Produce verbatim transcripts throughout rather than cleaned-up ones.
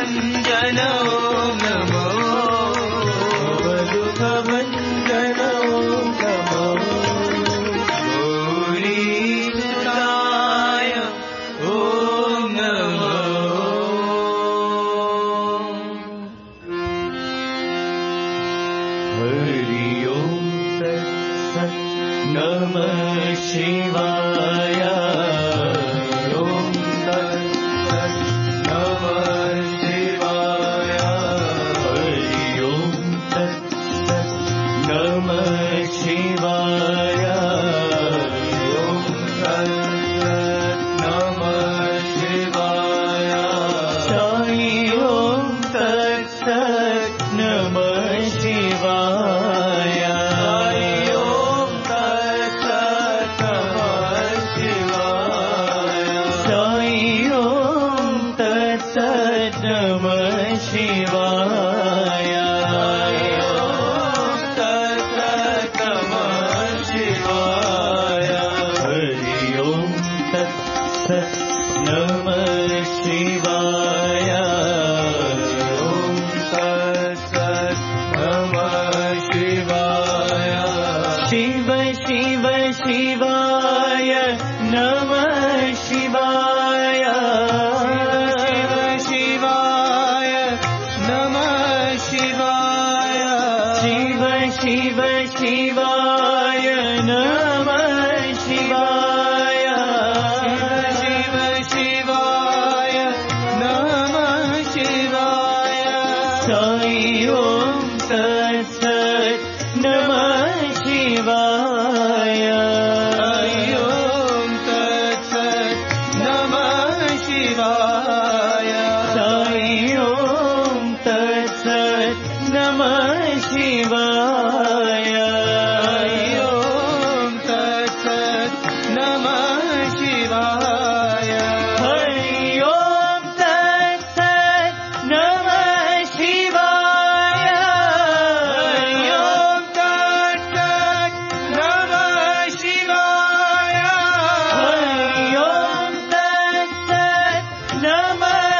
भञ्जन ॐ नमो दुःख भञ्जन ॐ नमो गौरीसुताय ॐ नमो हरि ओम तत्सत् नमः शिवाय ओम तत्सत् नमः शिवाय हरि ओम तत्सत् नमः शिवाय ओम तत्सत् नमः शिवाय साई ओम तत्सत् नमः शिवाय साई ओम तत्सत् नमः शिवाय साई ओम तत्सत् नमः शिवाय साई ओम तत्सत् नमः शिवाय हरि ओम तत्सत् नमः शिवाय ओम तत्सत् नमः शिवाय शिव शिव शिवाय नमः शिवाय शिव शिवाय नमः शिवाय शिव शिव शिवाय नमः शिवाय शिव शिवाय नमः शिवाय साई ओम तत्सत् नमः शिवाय साई ओम तत्सत् नमः शिवाय साई ओम तत्सत् नमः शिवाय साई ओम तत्सत् नमः शिवाय हरि ओम तत्सत् नमः शिवाय हरि ओम तत्सत् नमः शिवाय हरि ओम तत्सत् नमः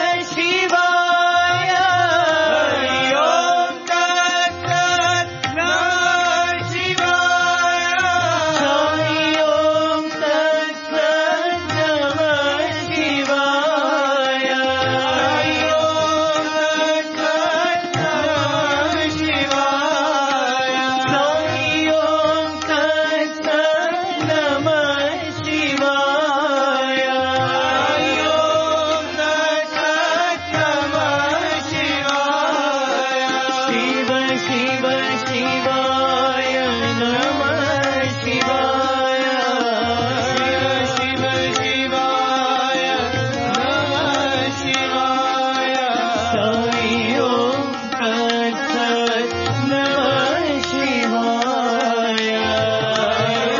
शिवाय हरि ओम तत्सत् नमः शिवाय साई ओम तत्सत् नमः शिवाय साई ओम तत्सत् नमः शिवाय साई ओम तत्सत् नमः शिवाय साई ओम तत्सत् नमः शिवाय शिव शिव शिवाय नमः शिवाय शिव शिव शिवाय नमः शिवाय साई ओम तत्सत् नमः शिवाय साई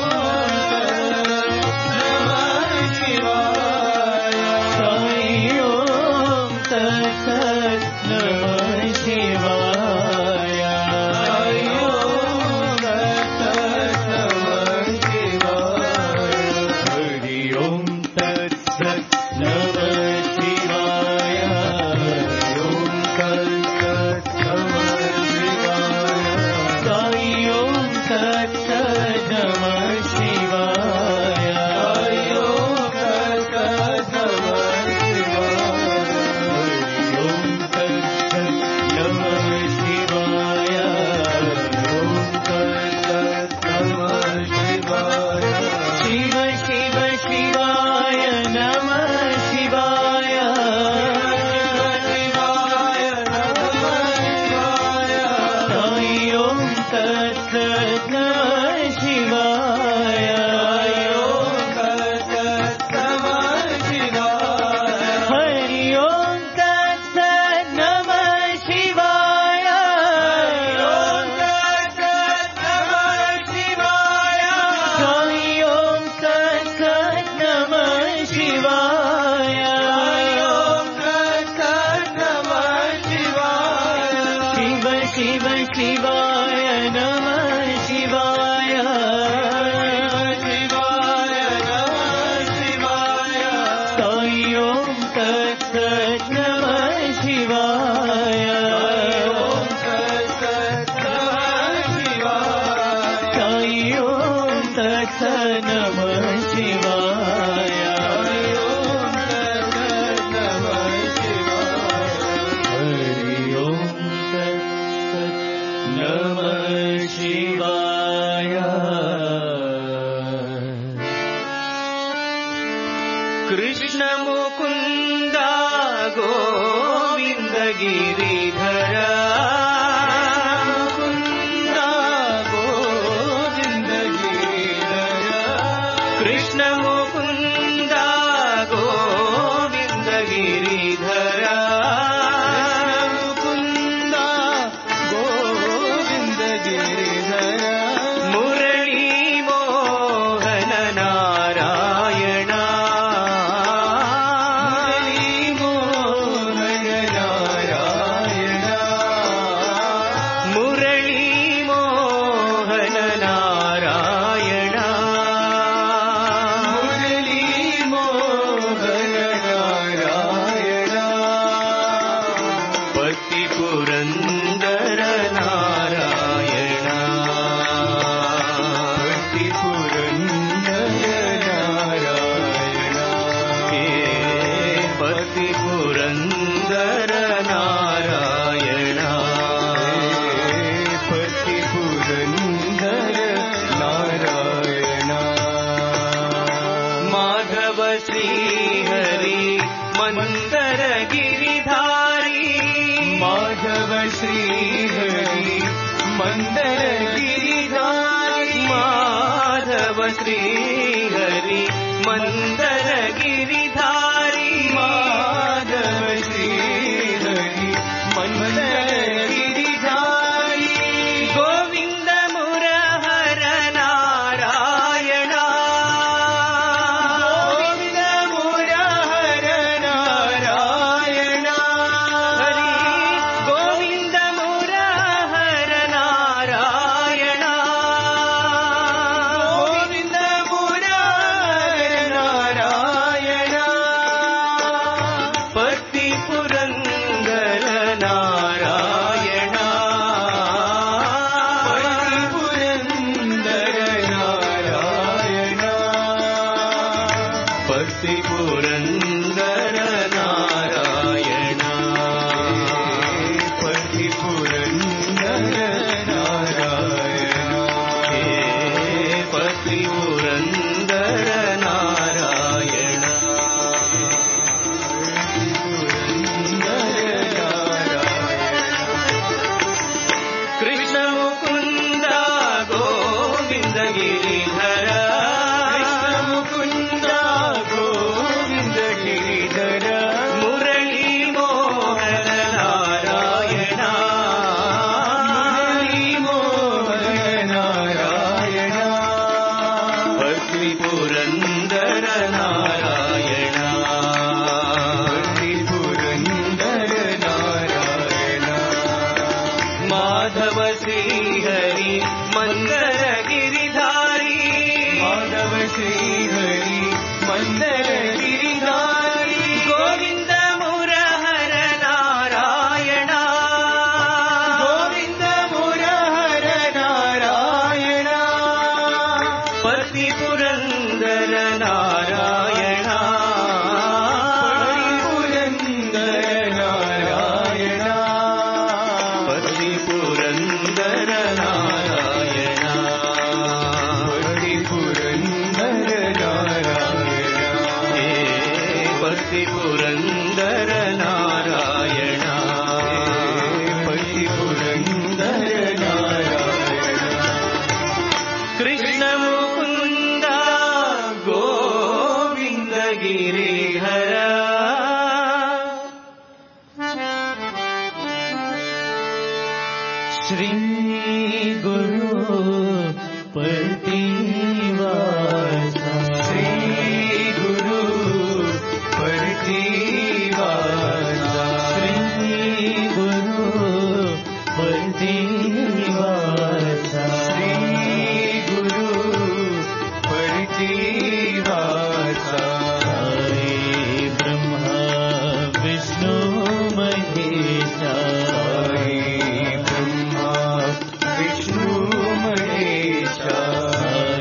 ओम तत्सत् नमः शिवाय साई ओम तत्सत् नमः शिवाय हरि ओम तत्सत् नमः शिवाय हरि ओम तत्सत् नमः शिवाय साई ओम तत्सत् नमः शिवाय साई ओम तत्सत् नमः शिवाय हरि ओम तत्सत् नमः शिवाय हरि ओम तत्सत् नमः शिवाय शिव शिव शिवाय नमः शिवाय शिव शिवाय नमः शिवाय साई ओम तत्सत् नमः शिवाय साई ओम तत्सत् नमः शिवाय हरि ओम तत्सत् नमः शिवाय हरि ओम तत्सत् नमः शिवाय साई ओम तत्सत् नमः शिवाय साई ओम तत्सत् नमः शिवाय शिव शिव शिवाय नमः शिवाय शिवाय नमः शिवाय साई ओम तत्सत् नमः शिवाय गिरिधरा मुकुन्द गोविन्द गिरिधरा कृष्ण मुकुन्द गोविन्द गिरिधरा मुकुन्द गोविन्द गिरिधरा मुरली मोहन नारायण श्री हरि मंदर गिरिधारी माधव श्री हरि मंदर गिरिधारी गोविंद मुरहर नारायण गोविंद मुरहर नारायण हरि गोविंद मुरहर नारायण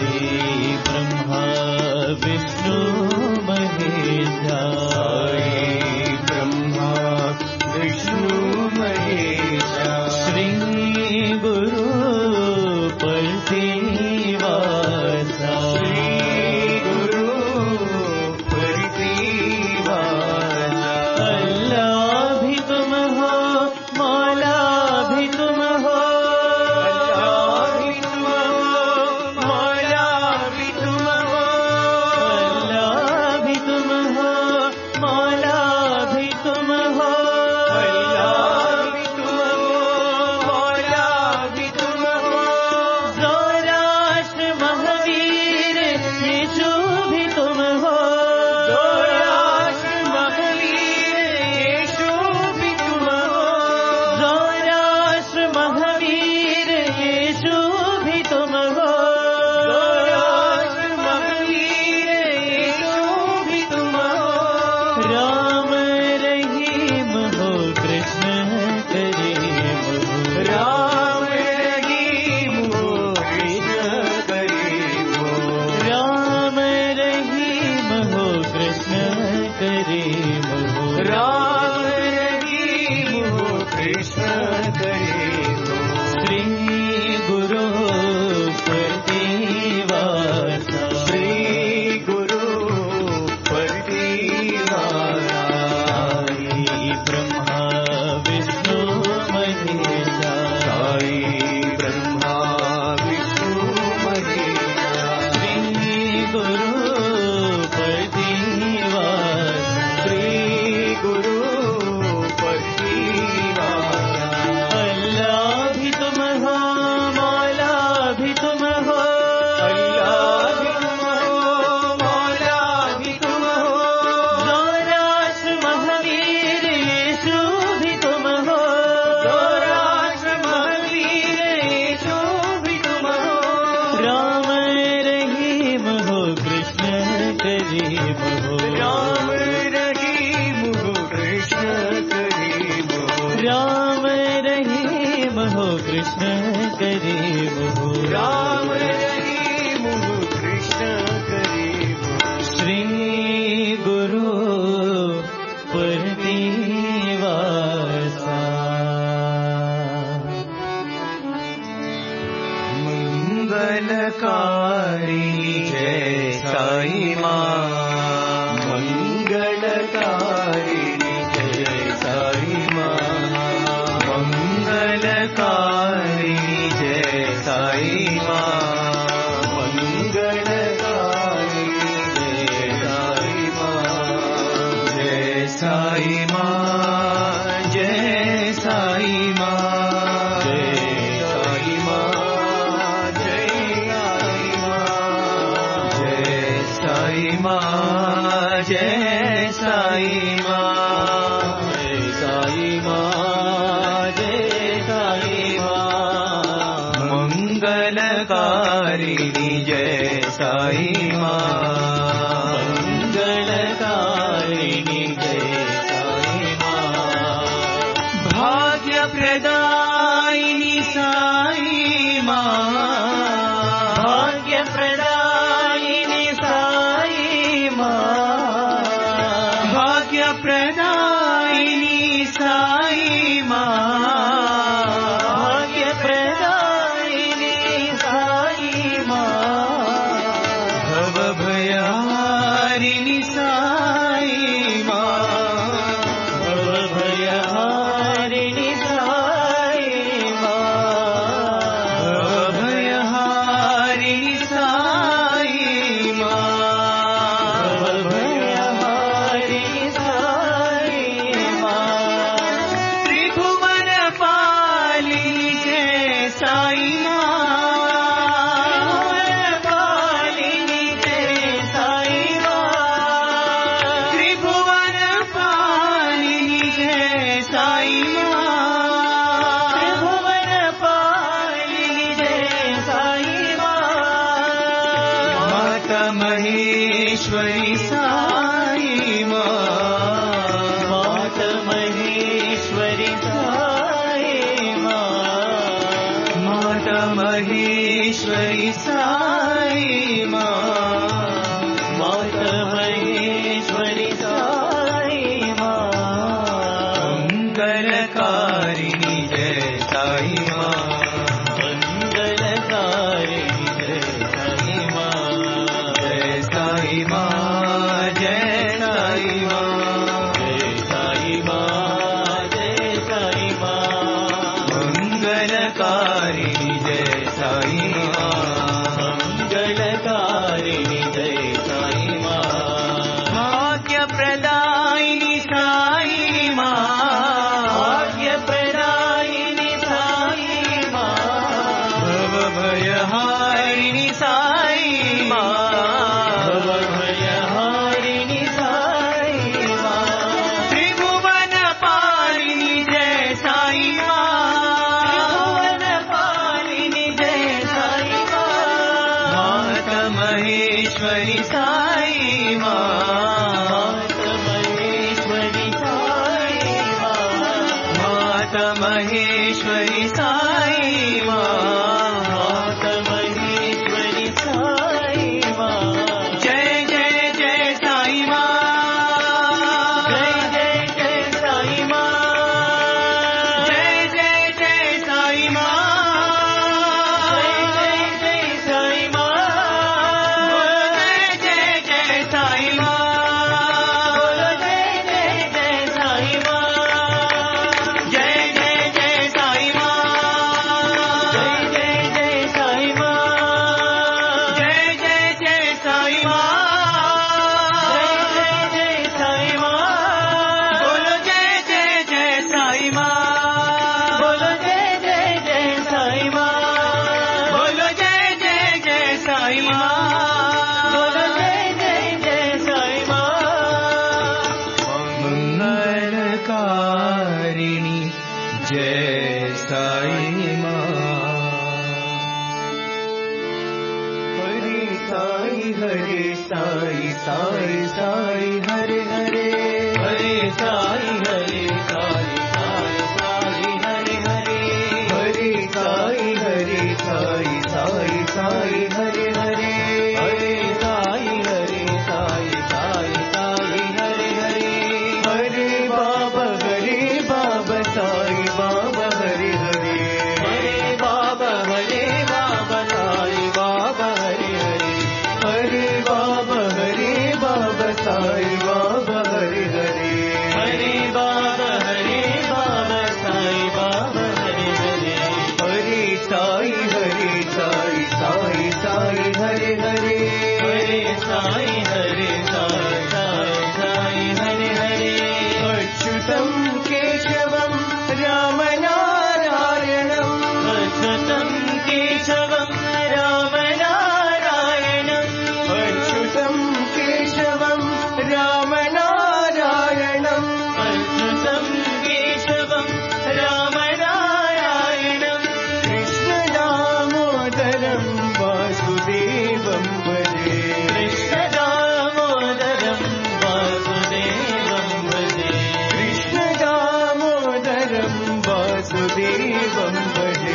विष्णु महेश रहीम हो कृष्ण करीम हो राम रहीम हो कृष्ण करीम हो श्री गुरु प्रतिवासा मंगलकारी जय साई मां मंगलकारी जय साई मां मंगलकारी जय साई मां मंगलकारी जय साई मां जय साई मां जय साई मां जय साई मां जय साई मां जय साई मां मंगलकारिणी जय साई मां मंगलकारिणी जय साई मां भाग्य प्रदायिनी साई मां भाग्य प्रदायिनी साई मां भाग्य प्रदायिनी साई मां भाग्य प्रदायिनी साई मां भव भयहारिणी साई मां भव भयहारिणी साई मां भव भयहारिणी साई मां भव भयहारिणी साई मां त्रिभुवन पालिनी जय साई त्रिभुवन पालिनी जय साई मां त्रिभुवन पालिनी जय साई मां माता महेश्वरी साई मां माता महेश्वरी साई मां माता महेश्वरी साई मां माता महेश्वरी साई मां मंगलकारिणी जय साई मां मंगलकारिणी जय साई मां जय साई मां जय साई मां जय साई मां जय साई मां मंगलकारिणी जय साई मां मंगलकारिणी जय साई मां भाग्य प्रदायिनी साई मां भाग्य प्रदायिनी साई मां भव भयहारिणी साई मां भव भयहारिणी साई मां त्रिभुवन पालिनी जय साई मां त्रिभुवन पालिनी जय साई मां माता महेश्वरी साई मां माता महेश्वरी साई मां माता महेश्वरी साई मां माता महेश्वरी साई मां जय जय जय साई मां जय जय जय साई मां जय जय जय साई मां जय जय जय साई मां जय जय जय साई मां जय जय जय साई मां जय जय जय साई मां जय जय जय साई मां जय जय जय साई मां जय जय जय साई मां बोलो जय जय जय साई मां बोलो जय जय जय साई मां बोलो जय जय जय साई मां बोलो जय जय जय साई मां मंगलकारिणी जय साई मां हरे साई हरे साई साई साई हरे हरे हरे साई हरे साई साई साई हरे हरे वासुदेवं भजे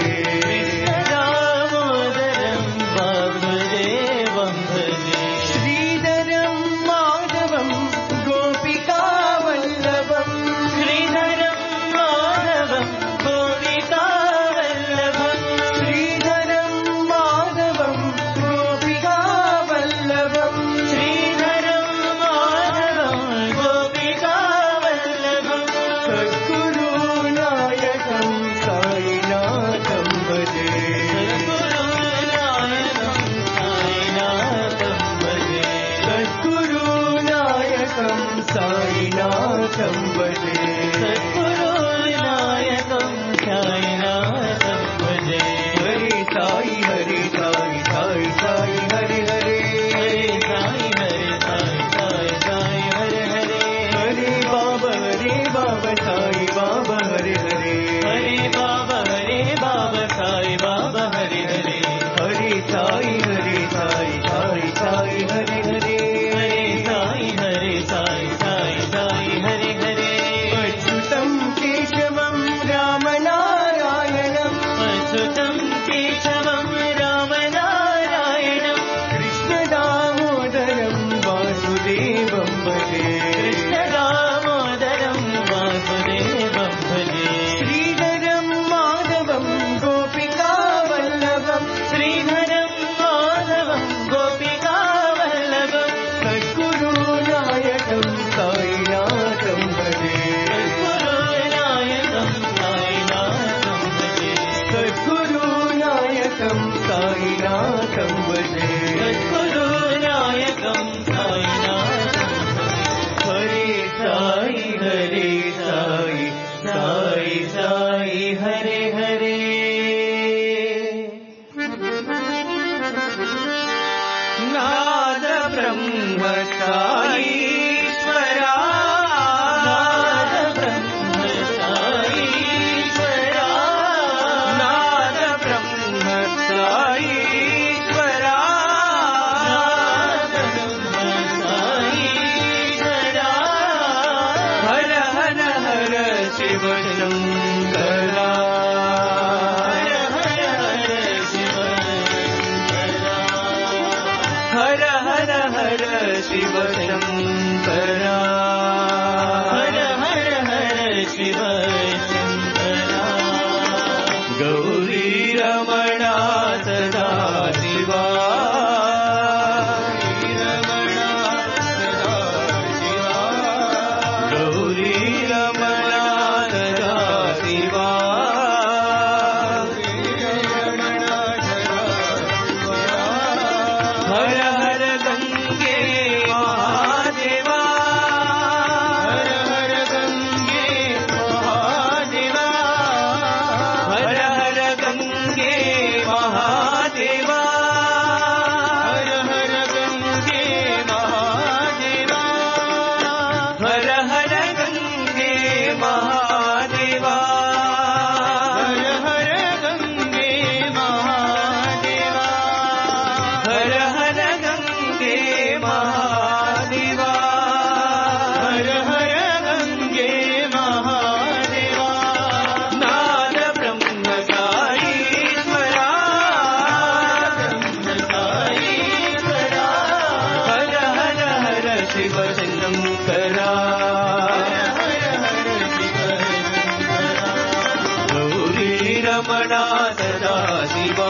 दामोदरं वासुदेवं भजे श्रीधरं माधवं गोपिकावल्लभं श्रीधरं माधवं गोपिकावल्लभं श्रीधरं माधवं गोपिकावल्लभं श्रीधरं माधवं गोपिकावल्लभं सद्गुरुनायकं साईनाथं भजे सद्गुरुनायकं साईनाथं भजे सद्गुरुनायकं साईनाथं भजे सद्गुरुनायकं साईनाथं भजे हरे साई हरे साई साई साई हरे हरे हरे साई हरे साई साई साई हरे हरे हरे बाबा हरे बाबा साई बाबा हरे हरे हरे बाबा हरे बाबा साई बाबा हरे हरे हरे साई हरे साई साई साई हरे हरे हरे साई हरे साई साई साई हरे हरे अच्युतं केशवं रामनारायणम् अच्युतं केशवं रामनारायणं कृष्णदामोदरं वासुदेवं भजे कृष्णदामोदरं वासुदेवं भजे श्रीधरं माधवं गोपिकावल्लभं श्रीधरं माधवं गोपिकावल्लभं सद्गुरुनायकं साईनाथं भजे सद्गुरुनायकं साईनाथं भजे सद्गुरुनायकं साईनाथं भजे सद्गुरुनायकं साईनाथं हरे साई हरे साई साई साई हरे हरे नाद ब्रह्म साईश्वरा नाद ब्रह्म साईश्वरा नाद ब्रह्म साईश्वरा नाद ब्रह्म साईश्वरा हर हर हर शिव शंकरा हर हर हर शिव शंकरा हर हर हर शिव शंकरा हर हर हर शिव शंकरा गौरी रमणा सदा शिवा रमणा सदा शिवा गौरी रमणा सदा शिवा हर हर गंगे महादेवा हर हर गंगे महादेवा हर हर गंगे महादेवा हर हर गंगे महादेवा हर हर गंगे महादेवा हर हर गंगे महादेवा हर हर गंगे महादेवा हर हर गंगे महादेवा नाद ब्रह्म साईश्वरा ब्रह्म साईश्वरा हर हर हर शिव शंकरा हर हर शिव शंकरा गौरी रमणा सदा शिवा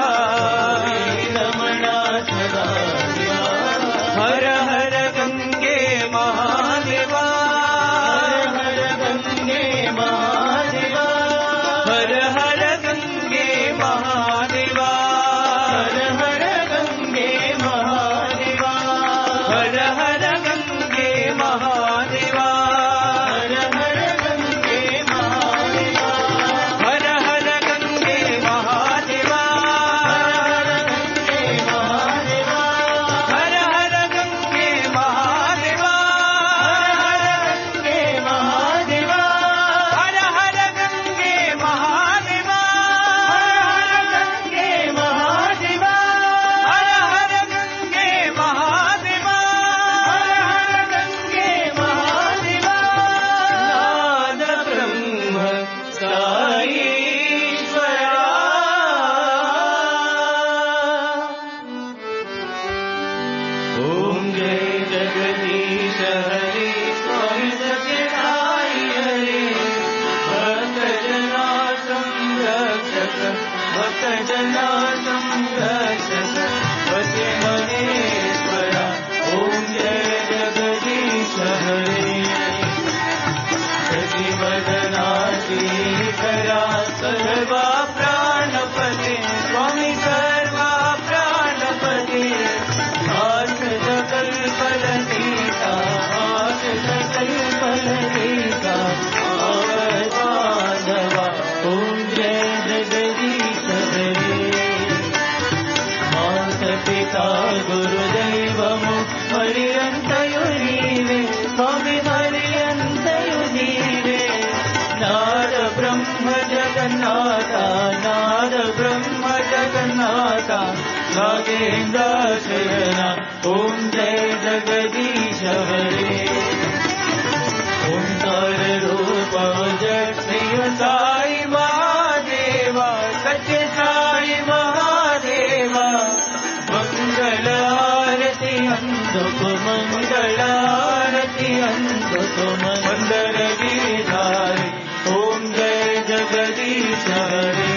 रमणा सदा शिवा हर हर गंगे महादेवा हर हर गंगे महादेवा हर हर गंगे महादेवा हर हर गंगे महादेवा हर हर गंगे महादेवा हर हर गंगे महादेवा हर हर गंगे महादेवा भक्तजना संरक्षक वसे महेश्वरा ओम जय जगदीश हरे सजीवदनाची करा सर्वा प्राणपते स्वामी सर्वा प्राणपते आठ सकल फलनीता आठ सकल फलनीता आवधानवा ओम जय जगदीश हरे मात पिता गुरुदैवमु हरियंतयु नीवे स्वामी हरियंतयु नीवे नाद ब्रह्म जगन्नाथा नाद ब्रह्म जगन्नाथा नागेन्द्र शयना ओम जय जगदीश हरे ओंकार रूप जय साई महादेवा सत्य साई महादेवा मंगल आरती अंधुक मंगल आरती अंधुक मंदर गिरधारी ओम जय जगदीश हरे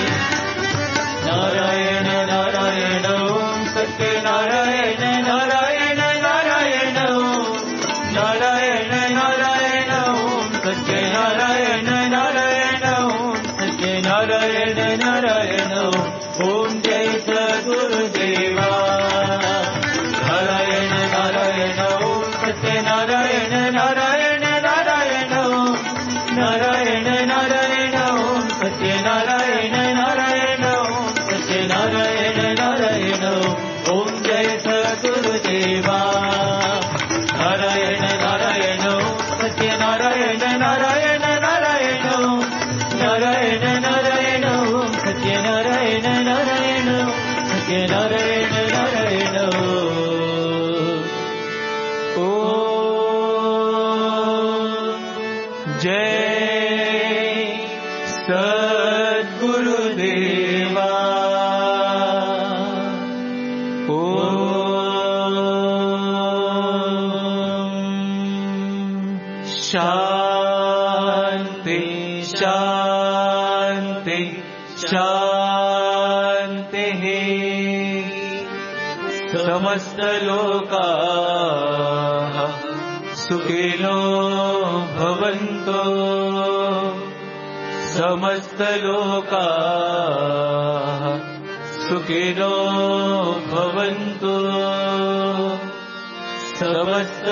नारायण नारायण ओम सत्य नारायण नारायण नारायण ओम नारायण नारायण ओम सत्य नारायण नारायण ओम सत्य नारायण नारायण ओम जय सद्गुरुदेवा नारायण नारायण ओम सत्य नारायण नारायण नारायण ओम नारायण नारायण ओम सत्य नारायण नारायण ओम सत्य नारायण नारायण ओम जय सद्गुरुदेवा नारायण नारायण ओम सत्य नारायण नारायण नारायण ओम नारायण नारायण ओम सत्य नारायण नारायण सत्य नारायण नारायण ओम जय सद्गुरुदेवा शांति शांति शांति समस्त लोकाः सुखिनो भवन्तु समस्त लोकाः सुखिनो भवन्तु समस्त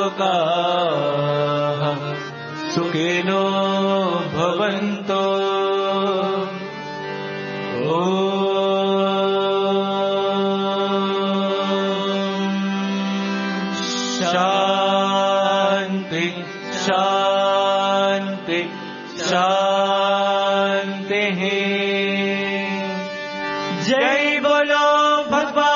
लोकाः सुखिनो भवन्तु शांति शांति शांति जय बोलो भगवान